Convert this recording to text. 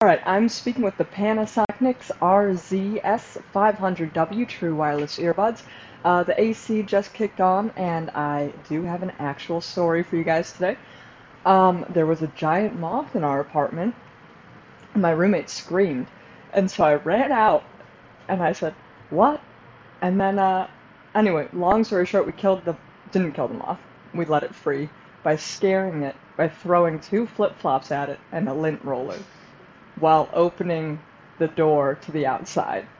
Alright, I'm speaking with the Panasonic RZS500W True Wireless Earbuds. The AC just kicked on, and I do have an actual story for you guys today. There was a giant moth in our apartment, and my roommate screamed, and so I ran out, and I said, "What?" And then, anyway, long story short, didn't kill the moth. We let it free by scaring it by throwing 2 flip-flops at it and a lint roller while opening the door to the outside.